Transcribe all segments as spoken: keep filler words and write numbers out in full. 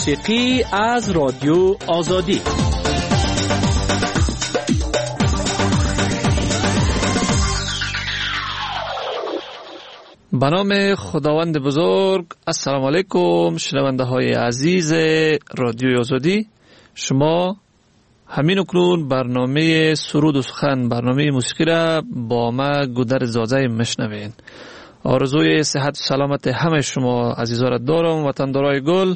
موسیقی از رادیو آزادی. به نام خداوند بزرگ. السلام علیکم شنونده های عزیز رادیو آزادی. شما همین اکنون برنامه سرود و سخن، برنامه موسیقی را با ما گودر زازه میشنوین. آرزوی صحت و سلامت همه شما عزیزا را دارم. وطندارای گل،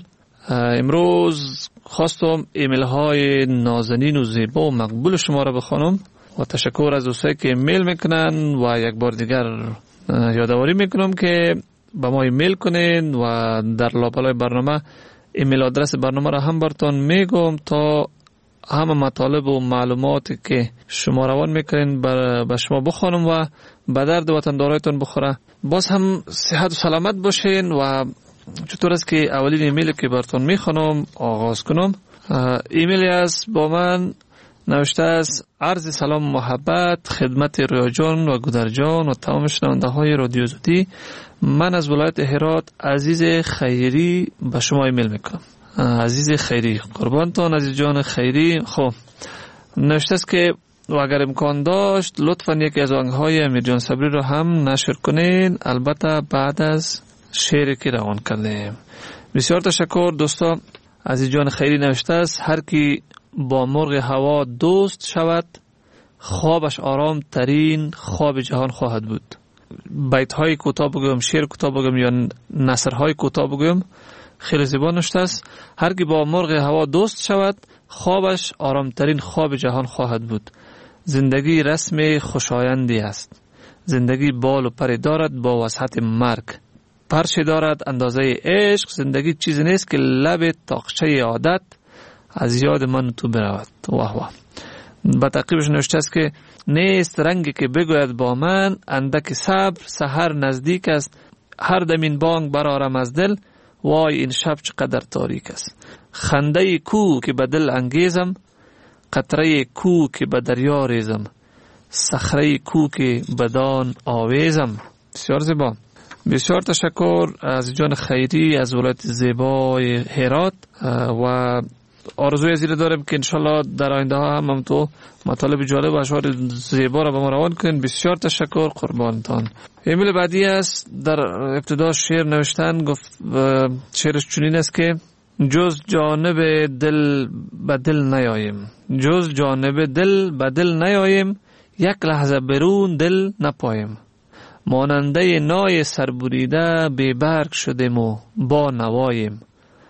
امروز خواستم ایمیل های نازنین و زیبا و مقبول شما را بخوانم و تشکر از دوستایی که ایمیل میکنن و یک بار دیگر یادآوری میکنم که با ما ایمیل کنین و در لابلای برنامه ایمیل آدرس برنامه را هم براتون میگم تا همه مطالب و معلوماتی که شما روان میکنین به شما بخوانم و به درد وطندارایتون بخوره. باز هم صحت و سلامت باشین. و چطور است که اولین ایمیلی که براتون میخوانم آغاز کنم، ایمیلی است با من نوشته است: عرض سلام و محبت خدمت رویا جان و گودر جان و تمام شنونده های رادیو آزادی. من از ولایت هرات عزیز خیری به شما ایمیل میکنم. عزیز خیری، قربانتون عزیز جان خیری. خب نوشته است که و اگر امکان داشت لطفاً یکی از آهنگ‌های امیر جان صبری رو هم نشر کنین، البته بعد از شعری که روان کردیم. بسیار تشکر دوستا. عزیز جان خیری نوشته است: هر کی با مرغ هوا دوست شود، خوابش آرام ترین خواب جهان خواهد بود. بیت های کوتاه بگم، شعر کوتاه بگم یا نثر های کوتاه بگم، خیلی زیبا نوشته است: هر کی با مرغ هوا دوست شود، خوابش آرام ترین خواب جهان خواهد بود. زندگی رسم خوشایندی است. زندگی بال و پر دارد با وسعت مرگ. پرچه دارد اندازه عشق. زندگی چیزی نیست که لب تاقچه عادت از یاد من تو برود. واه واه. با تعقیبش نوشته است که نیست رنگی که بگوید با من، اندک صبر سحر نزدیک است. هر دمین بانگ برارم از دل، وای این شب چقدر تاریک است. خنده کو که به دل انگیزم، قطره کو که به دریا ریزم، صخره کو که بدان آویزم. بسیار زیبا. بسیار تشکر از جان خیری از ولایت زیبای هرات و آرزوی زیر دارم که انشالله در آینده ها هم هم تو مطالب جالب و اشعار زیبا را به ما روان کنین. بسیار تشکر، قربانتان. ایمیل بعدی است. در ابتدا شعر نوشتن، گفت شعرش چنین است که جز جانب دل به دل نیاییم، جز جانب دل به دل نیاییم، یک لحظه برون دل نپاییم. ماننده نای سربریده بی برگ شدیم و با نواییم.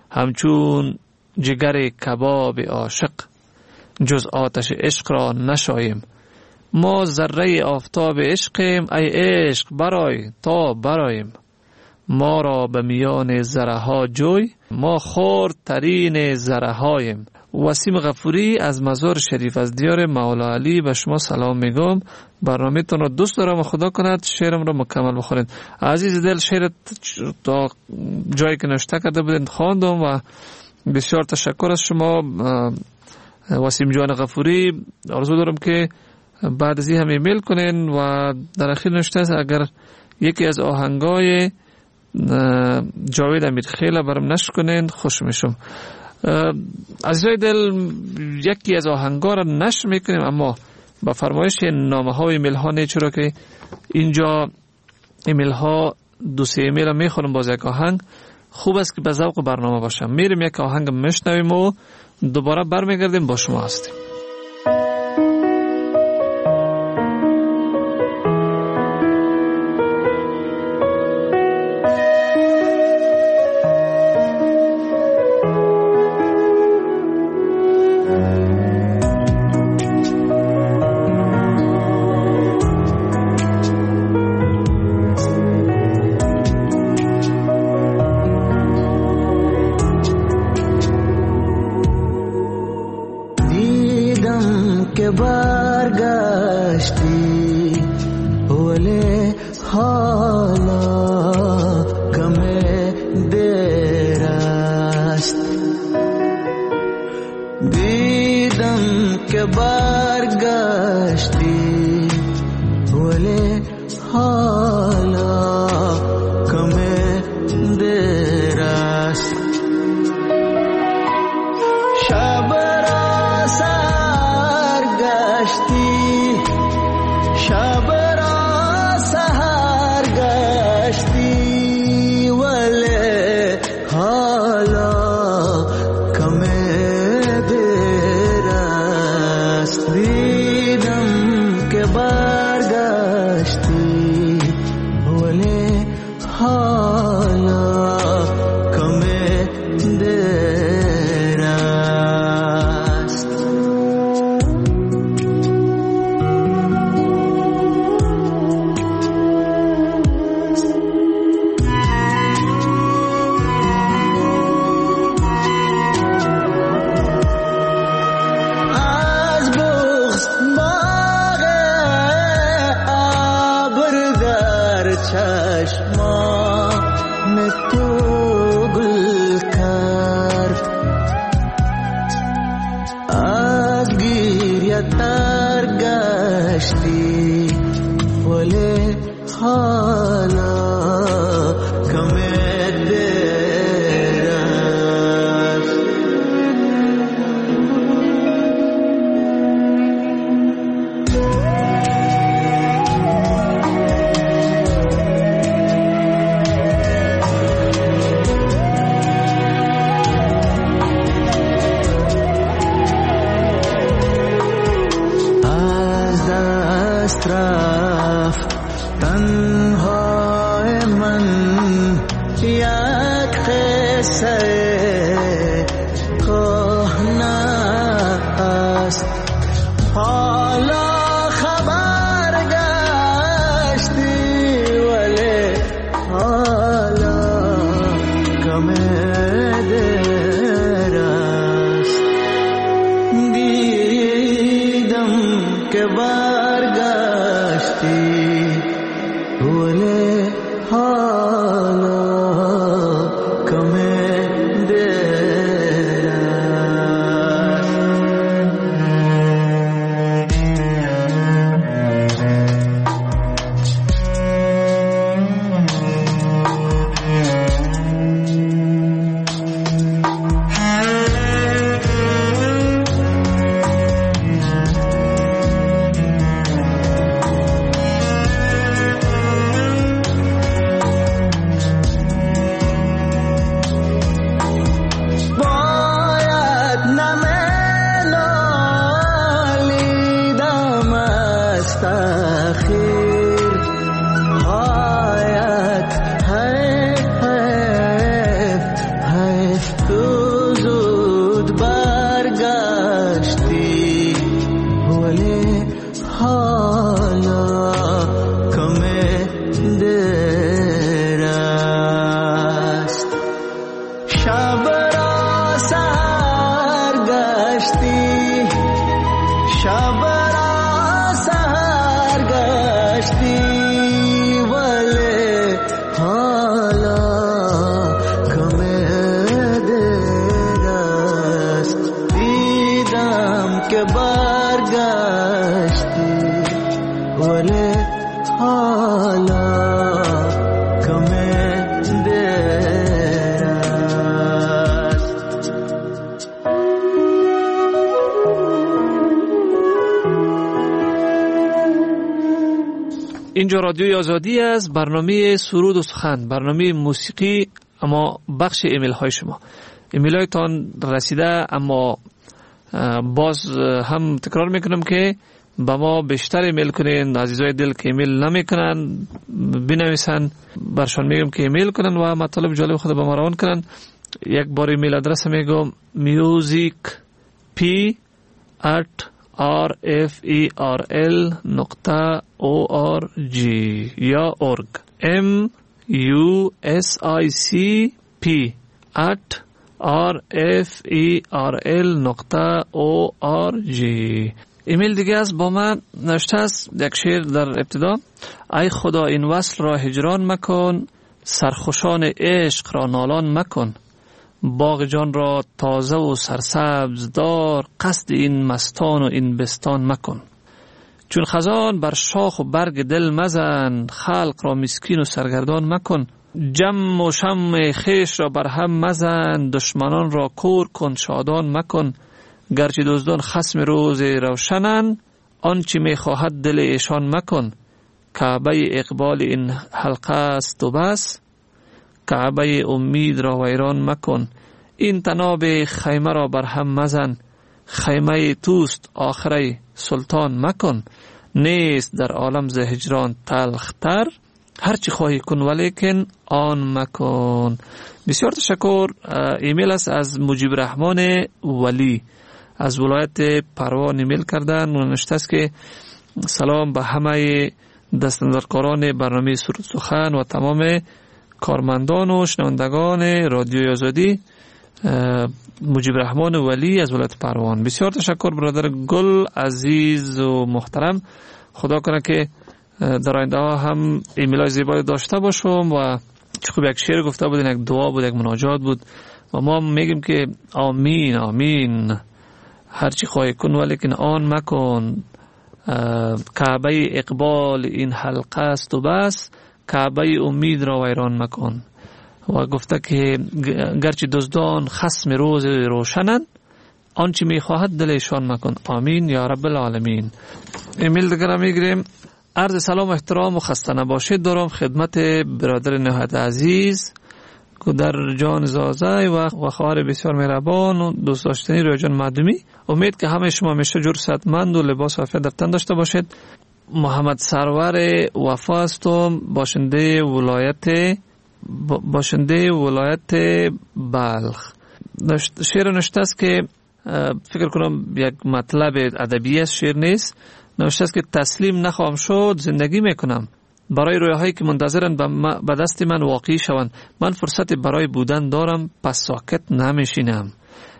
همچون جگر کباب عاشق، جز آتش عشق را نشاییم. ما ذره آفتاب عشقیم، ای عشق برای تا براییم. ما را به میان ذره ها جوی، ما خرد ترین ذره هاییم. وسیم غفوری از مزار شریف از دیار مولا علی به شما سلام میگم. برنامه تون رو دوست دارم و خدا کند شعرم رو مکمل بخورید. عزیز دل، شعر تا جایی که نوشته کرده بودین خواندم و بسیار تشکر از شما وسیم جان غفوری. آرزو دارم که بعد از این هم ایمیل کنین. و در اخیر نوشته است اگر یکی از آهنگای جاوید امیرخیل برام نشر کنین خوش میشم. عزیزای دل، یکی از آهنگا را نشر میکنیم اما با فرمایش نامه ها و ایمیل ها نه، چرا که اینجا ایمیل ها دو سه ایمیل را میخونم باز یک آهنگ. خوب است که به ذوق برنامه باشم. میریم یک آهنگ میشنویم و دوباره برمیگردیم با شما هستیم. حالا کم دراست که برگشتی ولی حالا کم دیر است. اینجا رادیوی آزادی است، برنامه سرود و سخن، برنامه موسیقی، اما بخش ایمیل های شما. ایمیل هایتان رسیده، اما باز هم تکرار میکنم که با ما بیشتر ایمیل کنین. عزیزای دل که ایمیل نمیکنن بنویسن، برشان میگم که ایمیل کنن و مطالب جالب خود با ما روان کنن. یک بار ایمیل آدرس میگم music p at r f e r l نقطه o r g یا org m u s i c p at r f e r l نقطه o r g. ایمیل دیگه از با من نوشته است، یک شعر در ابتدا: ای خدا این وصل را هجران مکن، سرخوشان عشق را نالان مکن، باغ جان را تازه و سرسبز دار، قصد این مستان و این بستان مکن. چون خزان بر شاخ و برگ دل مزن، خلق را مسکین و سرگردان مکن. جم و شم خیش را بر هم مزن، دشمنان را کور کن شادان مکن. گرچه دزدان خصم روز روشنن، آنچه می خواهد دل ایشان مکن. کعبه اقبال این حلقه است و بس، کعبه امید را ویران مکن. این تناب خیمه را بر هم مزن، خیمه توست آخره سلطان مکن. نیست در عالم ز هجران تلختر، هرچی خواهی کن ولیکن آن مکن. بسیار تشکر. ایمیل است از مجیب رحمان ولی از ولایت پروان ایمیل کردن و نوشته است که سلام به همه دستاندرکاران برنامه سرود سخن و تمام کارمندان و شنوندگان رادیوی آزادی. مجیب رحمان ولی از ولایت پروان. بسیار تشکر برادر گل عزیز و محترم. خدا کنه که در آینده ها هم ایمیل های زیبایی داشته باشم و خوب یک شعر گفته بودین، یک دعا بود، یک مناجات بود و ما میگیم که آمین آمین. هرچی خواهی کن ولیکن آن مکن. کعبه اقبال این حلقه است و بس، کعبه امید را ویران مکن. و گفته که گرچه دزدان خصم روز روشنند، آنچه میخواهد دلشان مکن. آمین یا رب العالمین. ایمیل دیگر میگیریم. عرض سلام و احترام و خسته نباشید دارم خدمت برادر نهایت عزیز که در جان زازه و خواهر بسیار مهربان و دوست داشتنی رویا جان معدومی. امید که همه شما همیشه جور صحتمند و لباس عافیت در تن داشته باشید. محمد سرور وفا هستم، باشنده ولایت باشنده ولایت بلخ. شعر نوشته است که فکر کنم یک مطلب ادبی است، شعر نیست. نوشته است که تسلیم نخواهم شد، زندگی میکنم برای رویاهایی که منتظرند به دست من واقعی شوند. من فرصت برای بودن دارم، پس ساکت نمیشینم.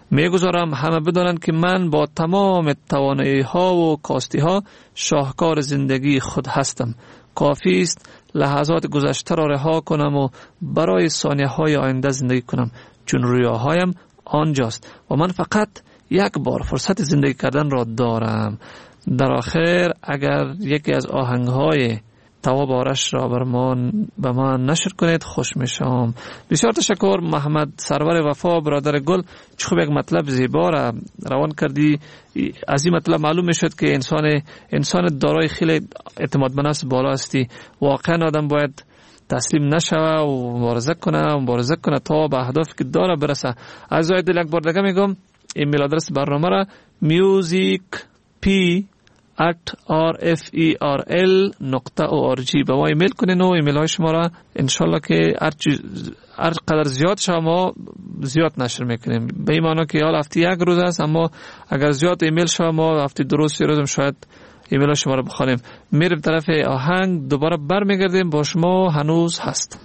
میگذارم همه بدانند که من با تمام توانایی ها و کاستی ها شاهکار زندگی خود هستم. کافی است لحظات گذشته را رها کنم و برای ثانیه های آینده زندگی کنم، چون رویاهایم آنجاست و من فقط یک بار فرصت زندگی کردن را دارم. در آخر اگر یکی از آهنگ های تواب آرش را بر ما به ما نشر کنید خوش میشم. بسیار تشکر محمد سرور وفا برادر گل، چه خوب یک مطلب زیبا را روان کردی. از این مطلب معلوم میشد که انسان انسان دارای خیلی اعتماد به نفس بالا هستی. واقعا آدم باید تسلیم نشوه و مبارزه کنه و مبارزه کنه تا به اهدافی که داره برسه. از دل یک بار دیگه میگم ایمیل آدرس برنامه را music p at r f e r l نقطه او آر جی به ما ایمیل کنین و ایمیل های شما را انشالله که هر قدر زیاد شما زیاد نشر میکنیم. به این معنی که حال هفته یک روز است، اما اگر زیاد ایمیل شما ما هفته دو روز سه روز هم شاید ایمیل های شما را بخوانیم. میریم طرف آهنگ، دوباره برمیگردیم با شما هنوز هست.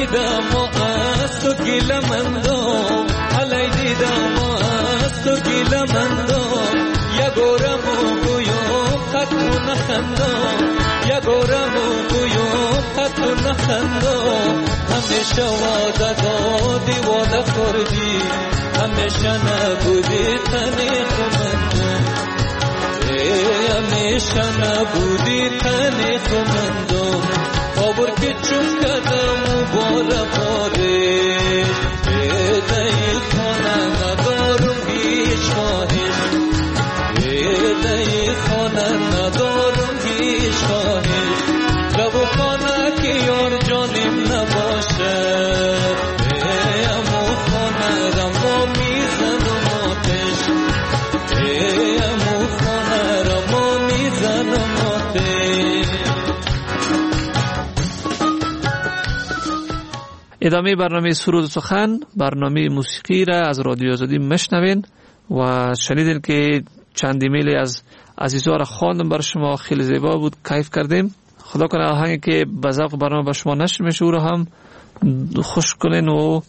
دیدم و از تو گیلمندم علی دیدم و از تو گیلمندم یگورم و گویم خط و نخندم یگورم و گویم خط و نخندم همیشه وعده دادی وعده کردی همیشه نبودی تنی خمندم همیشه نبودی تنی خمندم آبر که چون کدم و باره بارش ایدهی خانه ندارم هیچ خواهش ایدهی خانه ندارم هیچ خواهش لبو خانه که یار جانیم نباشه ایمو خانه رما میزنم آتش ایمو خانه رما میزنم آتش. ادامه برنامه سرود و سخن، برنامه موسیقی را از رادیو آزادی مشنوین و شنیدین که چند ایمیل از عزیزا را خواندم بر شما، خیلی زیبا بود، کیف کردیم. خدا کنه آهنگی که به ذوق برنامه به شما نشر میشه او را هم خوش کنین و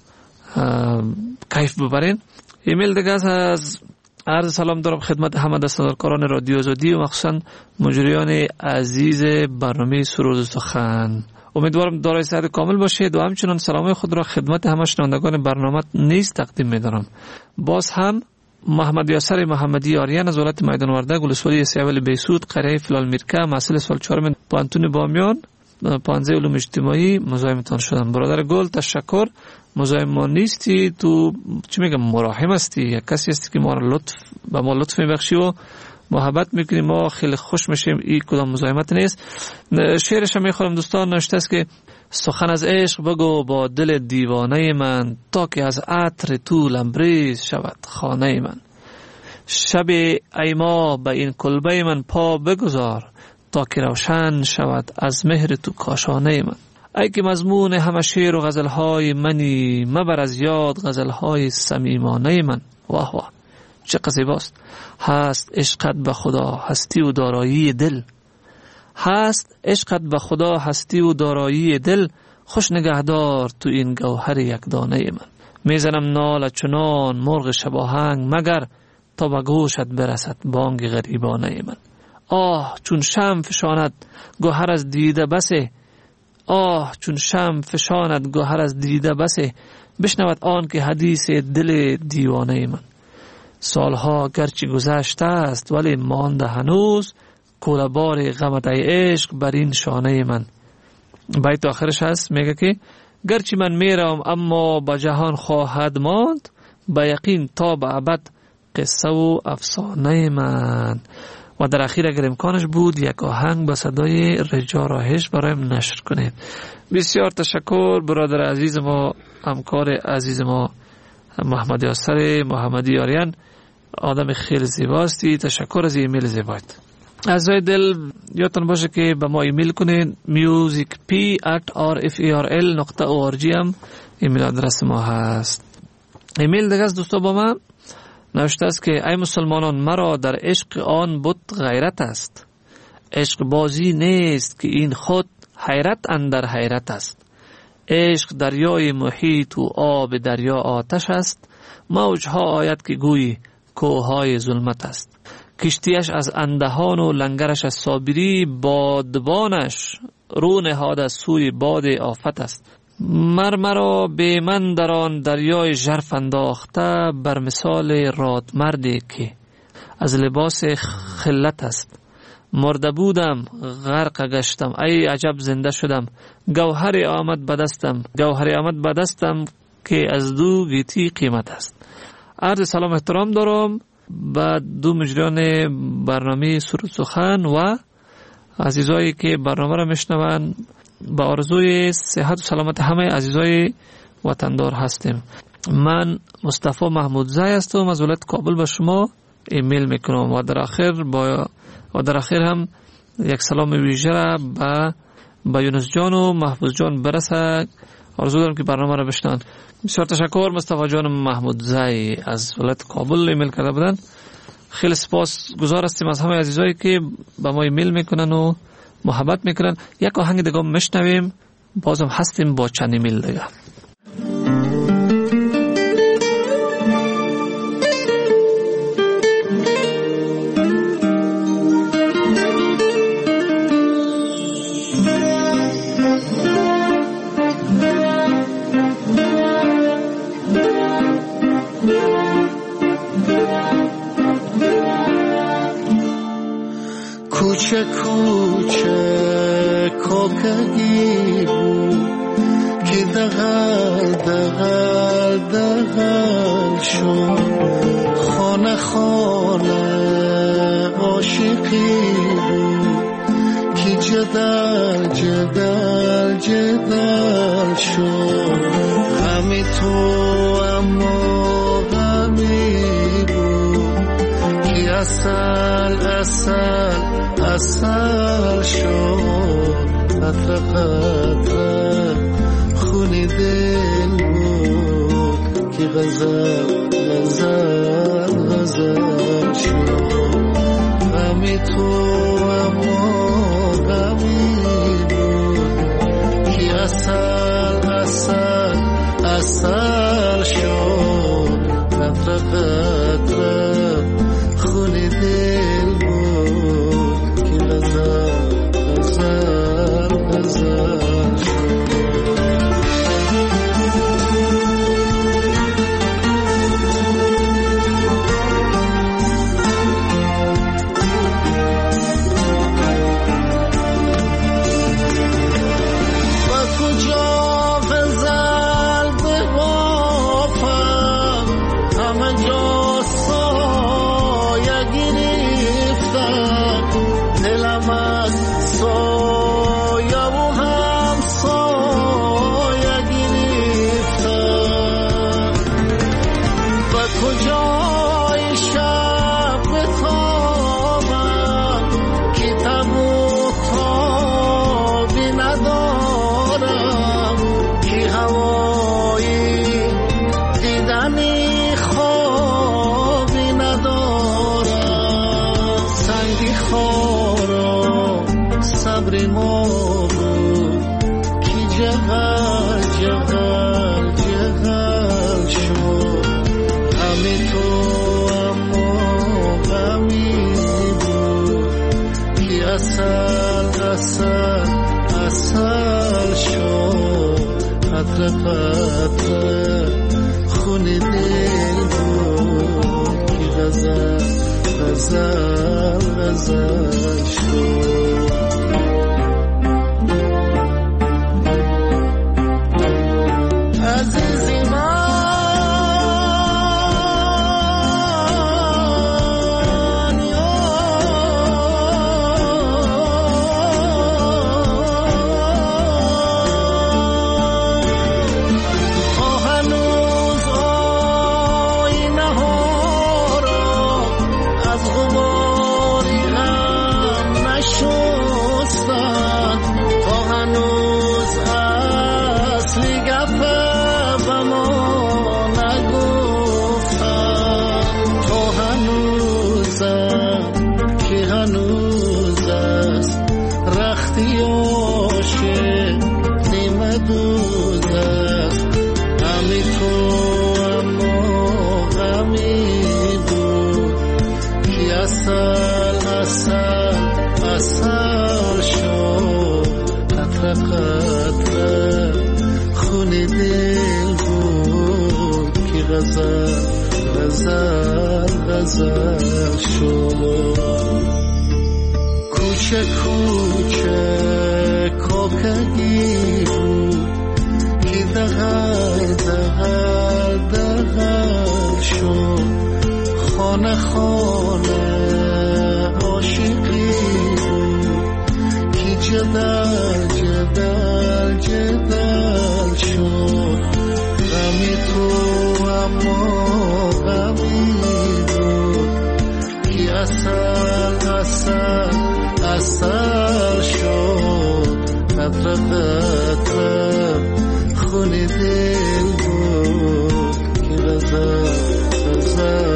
کیف ببرین. ایمیل دیگه از عرض سلام دارم خدمت همه دستاندارکاران رادیو آزادی و مخصوصا مجریان عزیز برنامه سرود و سخن. امیدوارم دارای صحت کامل باشید و همچنان سلام خود را خدمت همه شنوندگان برنامه نیز تقدیم می‌دارم. باز هم محمد یاسر محمدی آریان از ولایت میدان وردک ولسوالی سیاول بیسود قریه فلال میرکه محصل سال چهارم پانتون بامیان پانزه علوم اجتماعی مزاحمتان شدم. برادر گل تشکر، مزاحم ما نیستی، تو چی میگم مراحم هستی، یک کسی هستی که ما را لطف به ما لطف میبخشی و محبت میکنیم، ما خیلی خوش میشیم. این کدام مزاحمت نیست. شعرش هم میخورم دوستان، نوشته است که سخن از عشق بگو با دل دیوانه من تا که از عطر تو لبریز شود خانه من. شب ای ما به این کلبه من پا بگذار تا که روشن شود از مهر تو کاشانه من. ای که مضمون همه شعر و غزلهای منی مبر از یاد غزلهای صمیمانه من. واه واه چه زیباست. هست عشقت به خدا هستی و دارایی دل، هست عشقت به خدا هستی و دارایی دل، خوش نگهدار تو این گوهر یک دانه من. میزنم نال چنان مرغ شباهنگ مگر تا به گوشت برسد بانگ غریبانه من. آه چون شم فشاند گوهر از دیده بسه، آه چون شم فشاند گوهر از دیده بسه، بشنود آن که حدیث دل دیوانه من. سالها گرچه گذشته است ولی مانده هنوز کوله‌بار غمت ای عشق بر این شانه من. بیت آخرش هست میگه که گرچه من میرم اما با جهان خواهد ماند، با یقین تا به ابد قصه و افسانه من. و در اخیر اگر امکانش بود یک آهنگ با صدای رجا راهش برایم نشر کنید. بسیار تشکر برادر عزیز ما، همکار عزیز ما محمد یاسر محمدی آریان، آدم خیلی زیباستی. تشکر از ایمیل زیبایت. عزیزای دل یادتان باشه که به ما ایمیل کنید music p at r f e r l dot org هم ایمیل آدرس ما هست. ایمیل دیگه از دوستا با من نوشته است که ای مسلمانان مرا در عشق آن بت غیرت است، عشق بازی نیست که این خود حیرت اندر حیرت است. عشق دریای محیط و آب دریا آتش است، موجها آید که گویی کوههای ظلمت است. کشتیش از اندهان و لنگرش از صابری، بادبانش رو نهاد از سوی باد آفت است. مرمرا به من در آن دریای ژرف انداخته، بر مثال رادمردی که از لباس خلت است. مرده بودم غرق گشتم، ای عجب زنده شدم. گوهر آمد به دستم، گوهر آمد به دستم که از دو گیتی قیمت است. عرض سلام احترام دارم به دو مجریان برنامه سرود سخن و عزیزایی که برنامه را میشنون. با آرزوی صحت و سلامت همه عزیزای وطندار هستیم. من مصطفی محمودزی هستم از ولایت کابل به شما ایمیل میکنم و در آخر با و در آخر هم یک سلام ویژه را به با یونس جان و محفوظ جان برسه. آرزو دارم که برنامه را بشنون. بسیار تشکر مصطفی جان محمودزی از ولایت کابل ایمیل کرده بودن. خیلی سپاس گزار هستیم از همه عزیزایی که با ما ایمیل میکنن و محبت میکنن. یک آهنگ دیگه میشنویم بازم هستیم با چند ایمیل دیگه. کوچه کوچه کوکگی بود که دغل دغل دغل شد، خانه خانه عاشقی بود که جدل جدل جدل شد. همی تو اما غمی بود که اصل اصل اصل شد. قطره قطره خونی دل بود که غزل غزل غزل شد. غمی تو اما غمی بود که اصل اصل اصل شد. قطره قطره خونی دل بود که غزل غزل غزل قطره خونی دل بود که غزل غزل غزل شد. عزیزی غزل شد. کوچه کوچه کوکگی بود که دغل دغل دغل شد. خانه خانه عاشقی بود که جدل جدل جدل شد. غمی تو اما غمی اصل اصل اصل شد. قطره قطره خونی دل بود که غزل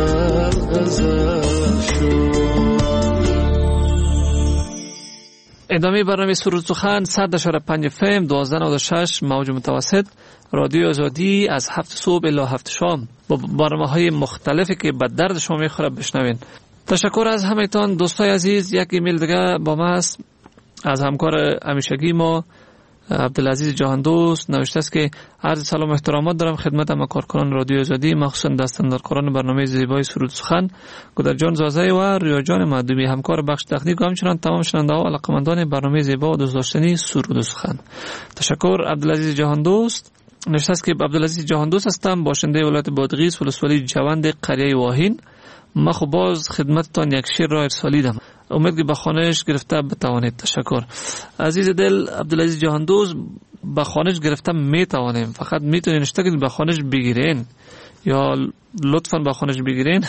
غزل غزل شد. ادامه برنامه سرود سخن صد و پنج اف ام دوازده نود و شش موج متوسط رادیو آزادی از هفت صبح الی هفت شام با برنامه‌های مختلفی که به درد شما میخوره بشنوین. تشکر از همه‌تان دوستای عزیز. یک ایمیل دیگه با ما است از همکار همیشگی ما عبدالعزیز جهاندوست. نوشته است که عرض سلام و احترامات دارم خدمت همه کارکنان رادیو آزادی، مخصوصا دستاندرکاران برنامه زیبای سرود سخن، گودر جان زازه و ریا جان معدومی، همکار بخش تکنیک و همچنان تمام شنونده ها و علاقه‌مندان برنامه زیبا و دوست داشتنی سرود سخن. تشکر عبدالعزیز جهاندوست. نوشته است که عبدالعزیز جهاندوست هستم، باشنده ولایت بادغیس، ولسوالی جوند قریه واهین. ما خب باز خدمتتان یک شعر را ارسالیدم، امید که به خوانش گرفته بتوانید. تشکر عزیز دل عبدالعزیز جهاندوست. به خوانش گرفته میتوانیم، فقط میتونین اشتاقید به خوانش بگیرین یا لطفاً به خوانش بگیرین.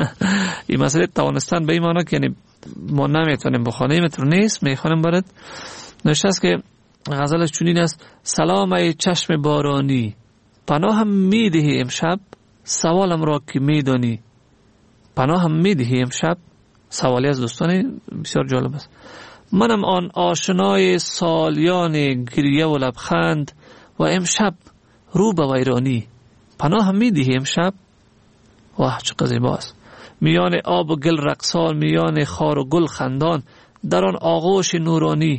این مسئله توانستن به این معنی که یعنی ما نمیتونیم بخوانیم، اینطور نیست، میخوانیم برات. نوشته است که غزلش چنین است: سلام ای چشم بارانی، پناهم میدهی امشب، سوالم را که میدانی. پناهم میدهی امشب، سوالی از دوستان بسیار جالب است. منم آن آشنای سالیان گریه و لبخند، و امشب رو به ویرانی. پناهم میدهی امشب، واه چقدر زیباست. میان آب و گل رقصان، میان خار و گل خندان، در آن آغوش نورانی.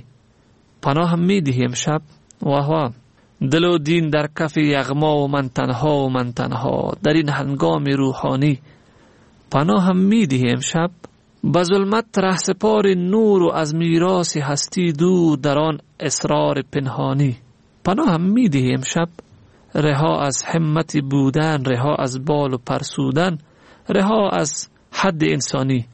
پناهم میدهی امشب، واه واه. دل و دین در کف یغما و من تنها و من تنها، در این هنگام روحانی. پناهم میدهی امشب، به ظلمت رهسپار نور و از میراث هستی دور، در آن اسرار پنهانی. پناهم میدهی امشب، رها از همت بودن، رها از بال و پرسودن، رها از حد انسانی.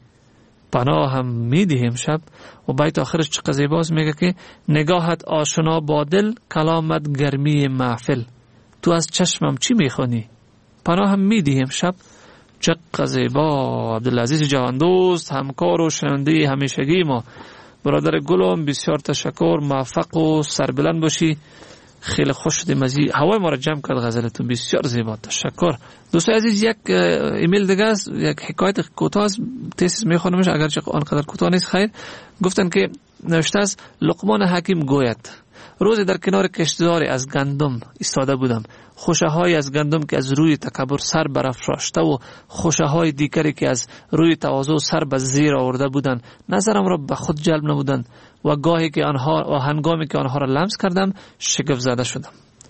پناهم میدهی امشب. و بیت آخرش چقدر زیباست، میگه که نگاهت آشنا با دل، کلامت گرمی محفل، تو از چشمم چی میخوانی. پناهم میدهی امشب. چقدر زیبا. عبدالعزیز جهاندوست، همکار و شنونده همیشگی ما، برادر گلم، بسیار تشکر، موفق و سربلند باشی. خیلی خوش شدیم از هوای ما را جمع کرد غزلتون، بسیار زیبا. تشکر. دوستای عزیز، یک ایمیل دیگه است، یک حکایت کوتاه است، تیسیس میخوانمش اگرچه آنقدر کوتاه نیست. خیر، گفتن که نوشته است: لقمان حکیم گوید روزی در کنار کشتزاری از گندم ایستاده بودم. خوشه های از گندم که از روی تکبر سر برافراشته و خوشه های دیگری که از روی تواضع سر به زیر آورده بودند نظرم را به خود جلب نمودند و گاهی که آنها و هنگامی که آنها را لمس کردم شگفت زده شدم.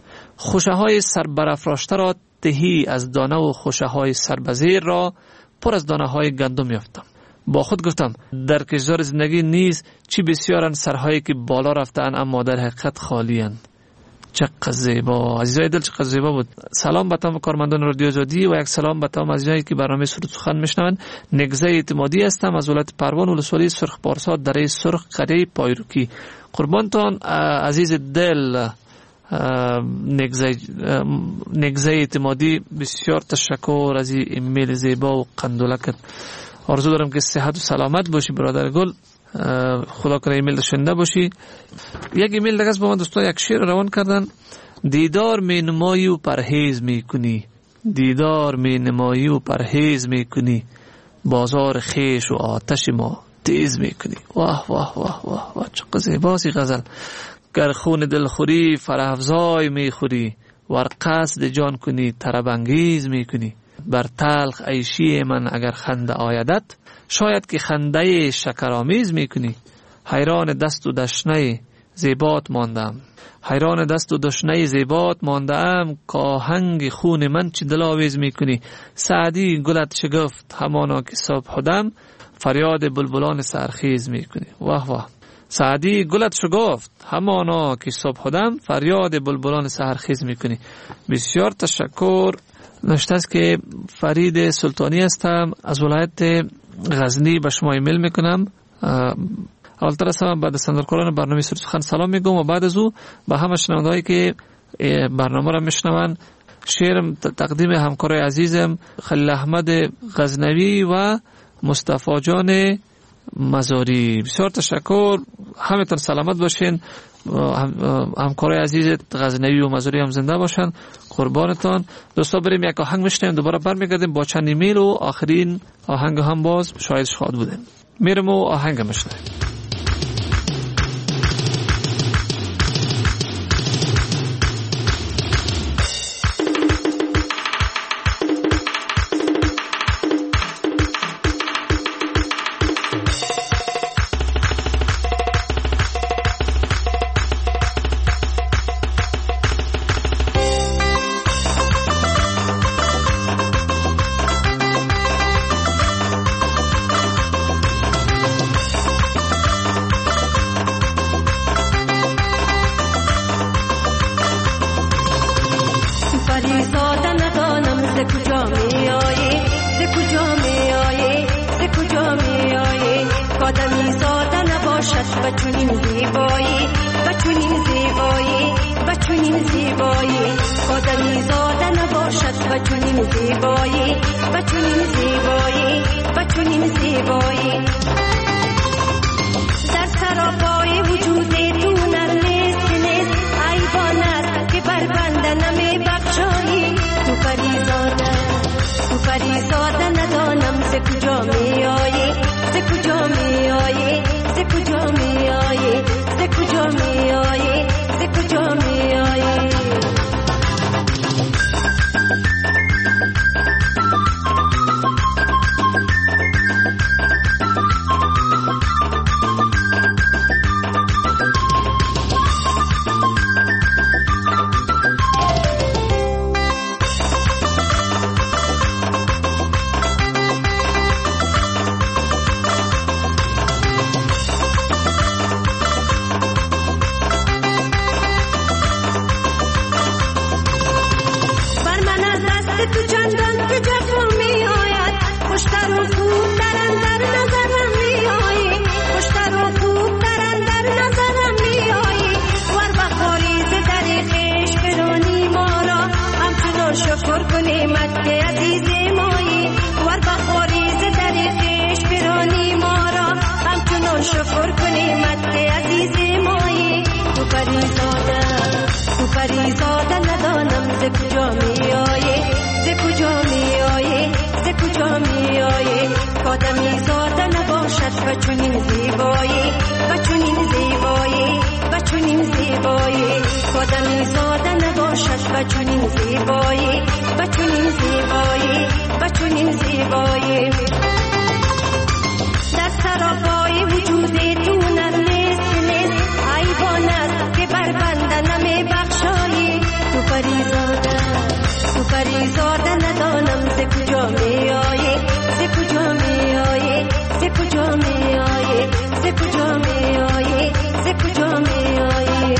خوشه های سر برافراشته را تهی از دانه و خوشه های سر به زیر را پر از دانه های گندم یافتم. با خود گفتم در کشتزار زندگی نیز چی بسیارن سرهایی که بالا رفتن اما در حقیقت خالی‌اند. چقدر زیبا. عزیزای دل چقدر زیبا بود. سلام به تمام کارمندان رادیو آزادی و یک سلام به تمام عزیزایی که برنامه سرود سخن میشنوند. نگزه اعتمادی هستم از ولایت پروان، ولسوالی سرخ پارسا، دره سرخ، قریه پایروکی. قربانتان عزیز دل نگزه نگزه اعتمادی، بسیار تشکر از این ایمیل زیبا و قندولکت. آرزو دارم که صحت و سلامت باشی برادر گل، خدا کنه ایمیل شنیده باشی. یک ایمیل دیگه با من دوستا یک شعر روان کردن: دیدار می نمایی و پرهیز می کنی، دیدار می نمایی و پرهیز می کنی، بازار خیش و آتش ما تیز می کنی. واه واه واه واه واه چقدر زیباست این غزل. گر خون دل خوری فرح افزای می خوری، ور قصد جان کنی طرب انگیز می کنی. بر تلخ عیشی من اگر خنده آیدت، شاید که خنده شکرآمیز میکنی. حیران دست و دشنه زیبات ماندم، حیران دست و دشنه زیبات ماندم، کاهنگ خون من چی دلاویز میکنی. سعدی گلت شگفت همانا که صبح دم، فریاد بلبلان سرخیز میکنی. واه واه. سعدی گلت شگفت همانا که صبح دم، فریاد بلبلان سرخیز میکنی. بسیار تشکر. نوشته است که فرید سلطانی هستم از ولایت غزنی، به شما ایمیل میکنم. اولتر هستم بعد سندرکاران برنامه سرود سخن سلام میگم و بعد از او به همه شنوندهایی که برنامه را میشنون شعرم تقدیم همکارای عزیزم خلیل احمد غزنوی و مصطفی جان مزاری. بسیار تشکر، همتون سلامت باشین. همکارای عزیز غزنوی و مزاری هم زنده باشن. قربانتان. دوستا بریم یک آهنگ میشنیم، دوباره برمیگردیم با چند ایمیل و آخرین آهنگ هم باز شاید شاد بودیم. میرم و آهنگ میشنیم. زاده نباشد و چنین زیبایی و چنین زیبایی و چنین زیبایی آدمی زاده نباشد و چنین زیبایی و چنین زیبایی و چنین زیبایی در سراپای وجود تو نر نیست نیست ایوان است که بر بنده نمی بخشایی تو پریزاده تو پریزاده ندانم ز کجا می آیی ز کجا می آیی ز کجا می آیی ز کجا می آیی ز کجا می آیی پریزاده ندانم ز کجا می آیی ز کجا می آیی ز کجا می آیی آدمی زاده نباشد و چنین زیبایی و چنین زیبایی و چنین زیبایی آدمی زاده نباشد و چنین زیبایی و چنین زیبایی و چنین زیبایی در سراپای وجود تو نر نیست نیست ایوان است که بر بنده نمی بخشایی تو پریزاده تو پریزاده ندانم ز کجا می آیی ز کجا می آیی ز کجا می آیی ز کجا می آیی ز کجا می آیی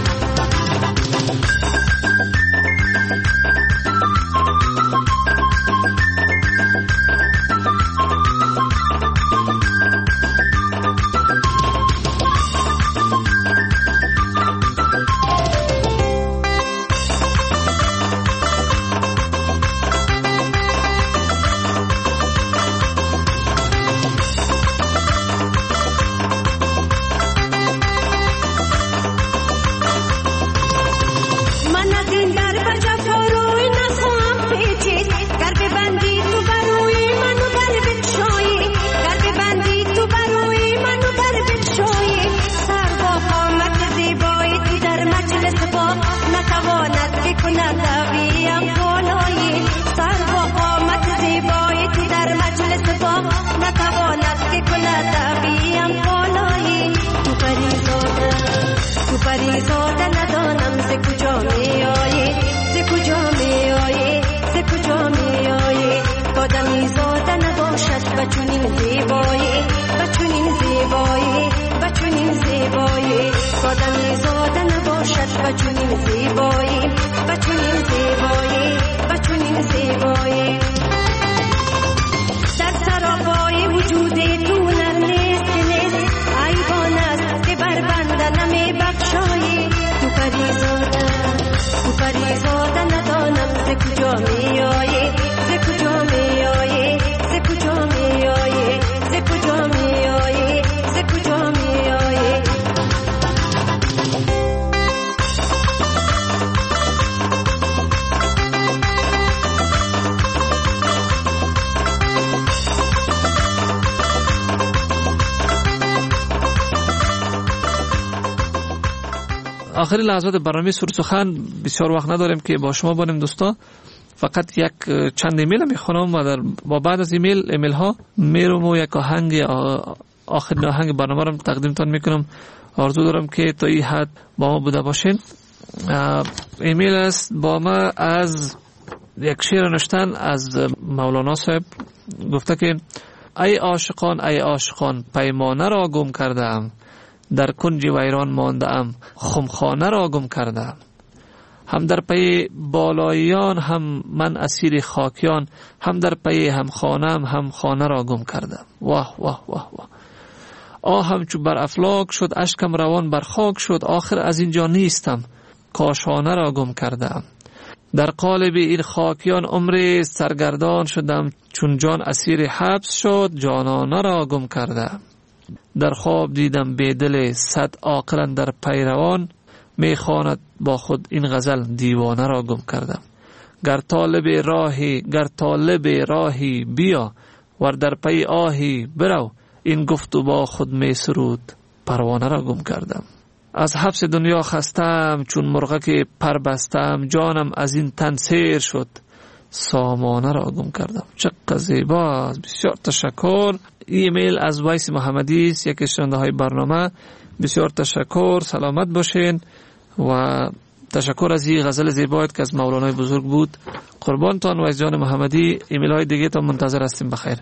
پریزاده ندانم ز کجا می آیی ز کجا می آیی ز کجا می آیی آدمی زاده نباشد و چنین زیبایی و چنین زیبایی و چنین زیبایی آدمی زاده نباشد و چنین زیبایی و چنین زیبایی و چنین زیبایی در سراپای وجود تو نر نیست نیست ایوان است که بر بنده نمی بخشایی تو پریزاده تو پریزاده ندانم ز کجا می آیی ز کجا می آیی ز کجا می آیی ز کجا می آیی ز کجا می آیی آخری لحظات برنامه سر سخن بسیار وقت نداریم که با شما باشیم دوستا. فقط یک چند ایمیل میخونم و در با بعد از ایمیل ایمیل ها میرم و یک آهنگ آخرین آهنگ برنامه رو تقدیمتان میکنم. آرزو دارم که تا این حد با ما بوده باشین. ایمیل است با ما از یک شعر نوشتن از مولانا صاحب. گفته که ای عاشقان ای عاشقان پیمانه را گم کردم، در کنج ویران مانده ام خمخانه را گم کردم. هم در پی بالاییان هم من اسیر خاکیان، هم در پی هم خانم هم خانه را گم کردم. واه واه واه واه. آهم چو بر افلاک شد، اشکم روان بر خاک شد. آخر از اینجا نیستم، کاشانه را گم کردم. در قالب این خاکیان عمر سرگردان شدم، چون جان اسیر حبس شد، جانانه را گم کردم. در خواب دیدم به دل صد عاقل در پیروان، میخواند با خود این غزل دیوانه را گم کردم. گر طالب راهی گر طالب راهی بیا، ور در پی آهی برو، این گفت و با خود می سرود پروانه را گم کردم. از حبس دنیا خستم، چون مرغک پر بستم، جانم از این تن سیر شد، سامانه را گم کردم. چقدر زیباست، بسیار تشکر. ایمیل از ویس محمدی است، یکی شنونده های برنامه. بسیار تشکر، سلامت باشین و تشکر از این غزل زیبایت که از مولانای بزرگ بود. قربانتان ویس جان محمدی. ایمیل های دیگه تا منتظر هستیم. بخیر.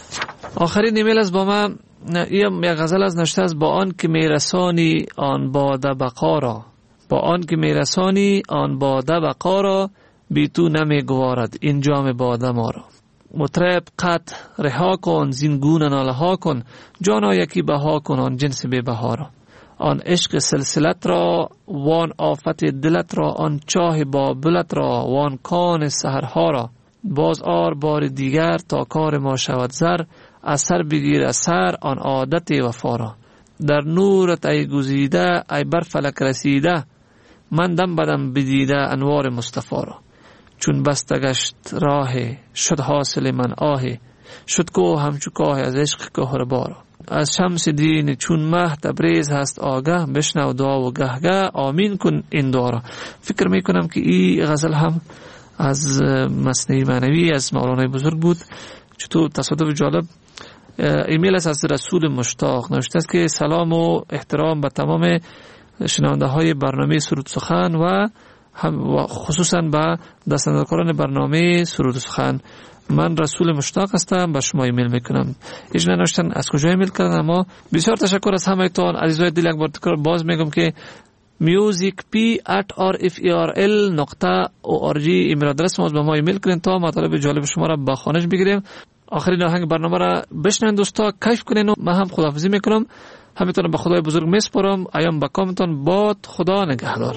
آخرین ایمیل از با من این یک غزل از نشته از با آن که میرسانی آن باده بقا را، با آن که میرسانی آن باده بقا را، بی تو نمیگوارد این جام باده ما را. مطرب قط رها کن زین گونه ناله ها کن، جانا یکی بها کن آن جنس بی بها را. آن عشق سلسلت را وان آفت دلت را، آن چاه بابلت را وان کان سحرها را. باز آر بار دیگر تا کار ما شود زر، اثر بگیر اثر آن عادت وفا را. در نورت ای گزیده ای بر فلک رسیده، من دم بدم بدیده انوار مصطفی را. چون بستگشت راه شد حاصل من آه، شد کوه همچو کاه از عشق کهربا را. از شمس دین چون مه تبریز هست آگه، بشنو دعا و گه گه آمین کن این دعا را. فکر میکنم که این غزل هم از مثنوی معنوی از مولانای بزرگ بود. چطور تصادف جالب. ایمیل است از رسول مشتاق، نوشته است که سلام و احترام به تمام شنونده های برنامه سرود سخن و هم خصوصا به دستاندرکاران برنامه سرود سخن. من رسول مشتاق هستم، به شما ایمیل میکنم. ایش ننوشتن از کجا ایمیل کردن، اما بسیار تشکر از همه تان عزیزای دل. یک بار تکرار باز میگم که musicp at r f e r l نقطه org ایمیل آدرس ما، به ما ایمیل کنین تا مطالب جالب شما را به خوانش بگیریم. آخرین آهنگ برنامه را بشنوین دوستا، کیف کنین و من هم خداحافظی میکنم. همینطور به خدای بزرگ میسپارم. ایام بکامتان باد. خدا نگهدار.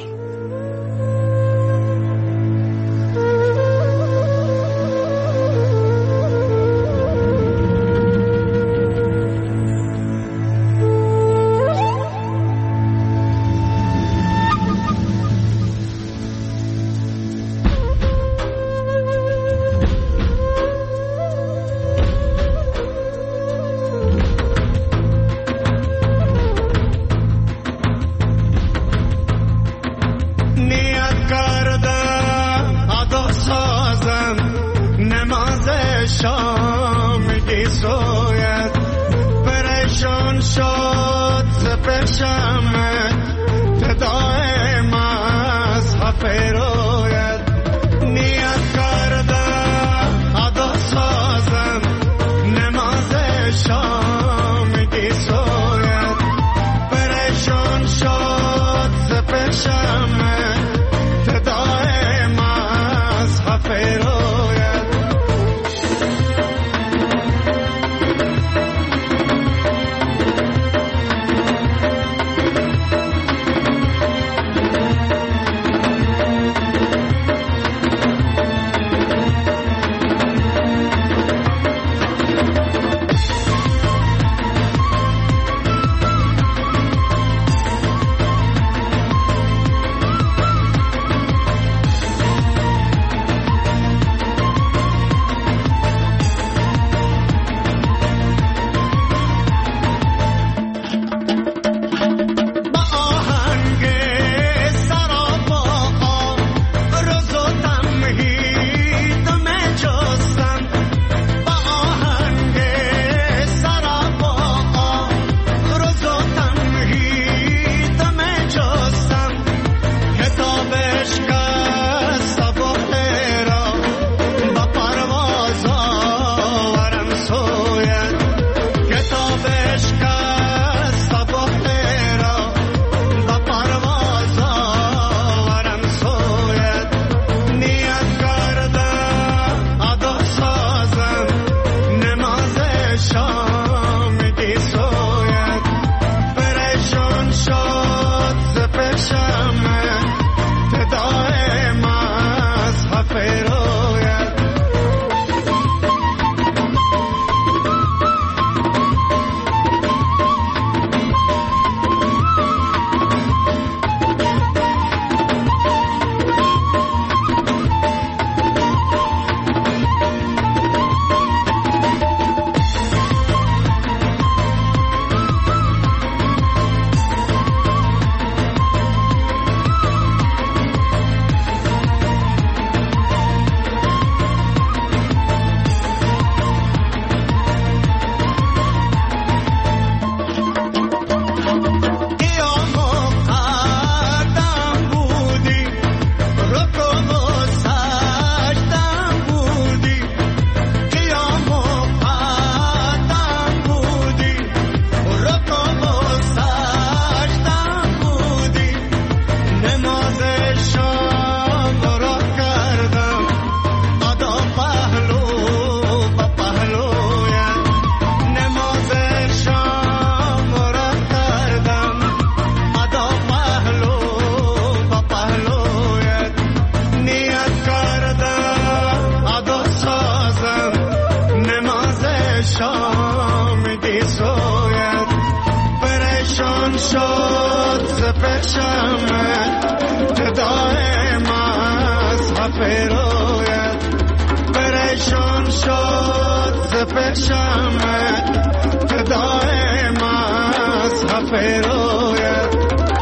پریشان شد ز پرشمت جدای مذهب رویت پریشان شد ز پرشمت جدای مذهب رویت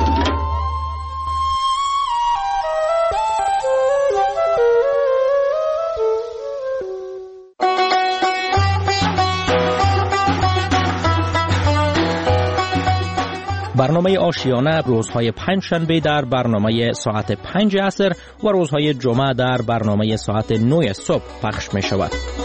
برنامه آشیانه روزهای پنج شنبه در برنامه ساعت پنج عصر و روزهای جمعه در برنامه ساعت نه صبح پخش می شود.